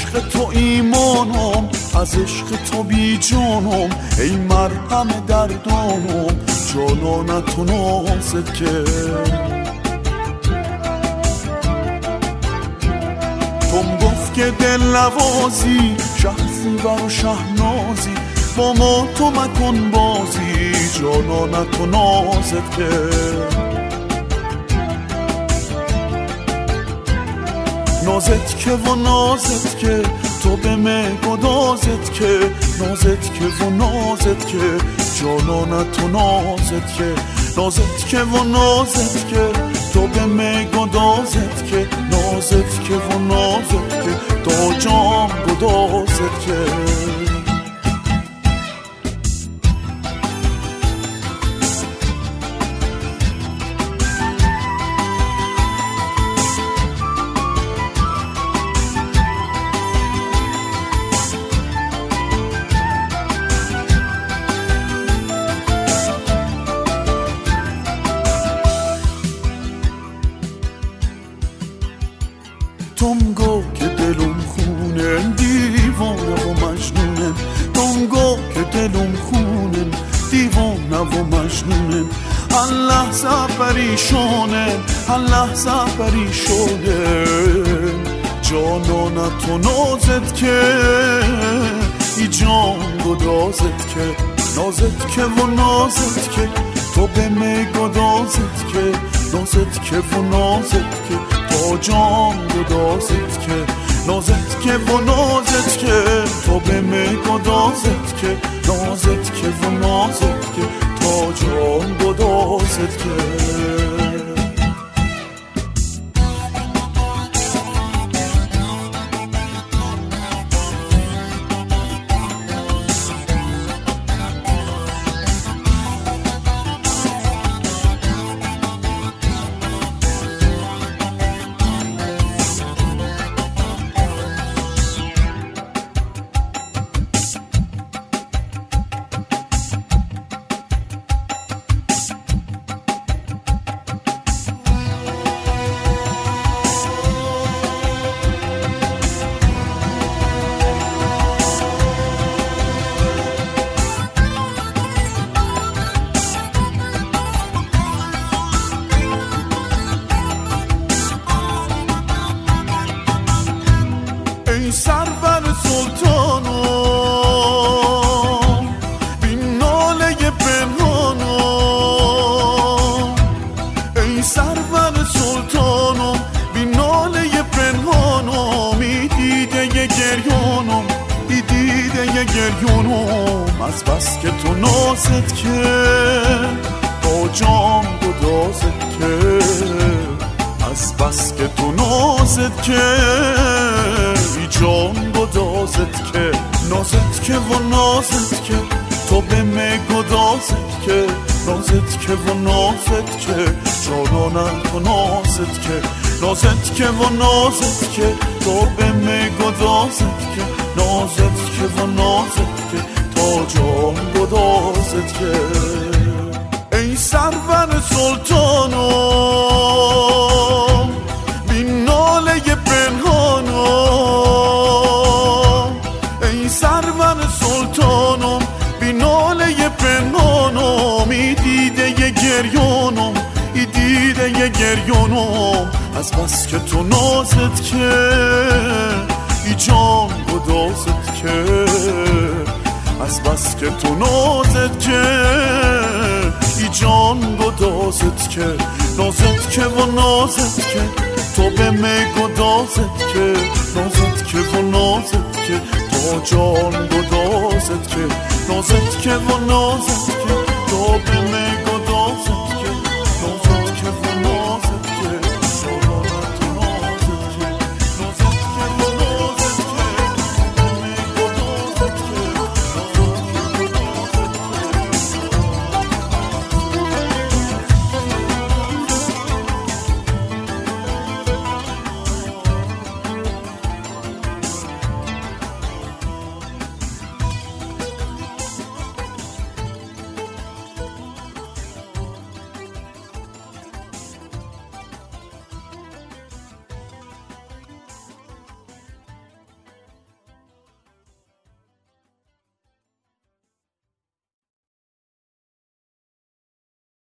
عشق تو ایمانم، از عشق تو بی جانم، ای مرهم دردانم، جانانت و نازت که توم گفت که دل نوازی، شهزیور و شهنازی، با ما تو مکن بازی، جانانت و نازت که نازت که و نازت که تو به من گدازت که نازت که و نازت که جانانت و نازت که نازت که و نازت که تو به من گدازت که نازت که و نازت که تا جان گدازت که توم گو که دلم خونم دیوانه و مجنونم توم گو که دلم خونم دیوانه و مجنونم هر لحظه پریشانم هر لحظه پریشانم جانانت و نازت که ای جان گدازت که نازت که و نازت که تو به من گدازت که نازت که و نازت که تا جان گدازت که نازت که و نازت که تو به من گدازت که نازت که و نازت که تا جان گدازت که ای سرور سلطانم بی ناله پنهانم ای سرور سلطانم بی ناله پنهانم ای دیده گریانم ای دیده گریانم از بس که تو نازت که با جان گدازت که از بس که تو نازت که ای جان گدازت که نازت که و نازت که تو به من گدازت که نازت که و نازت که جانانت و نازت که نازت که و نازت که تو به من گدازت که نازت که و نازت که تا جان گدازت که ای سرور سلطانم بی ناله پنهانم ای سرور سلطانم بی ناله پنهانم ای دیده گریانم ای دیده گریانم از بس که تو نازت که ای جان گدازت که از بس که تو نازت که ای جان گدازت که نازت که و نازت که تو به من گدازت که نازت که و نازت که تا جان گدازت که نازت که و نازت که تو به من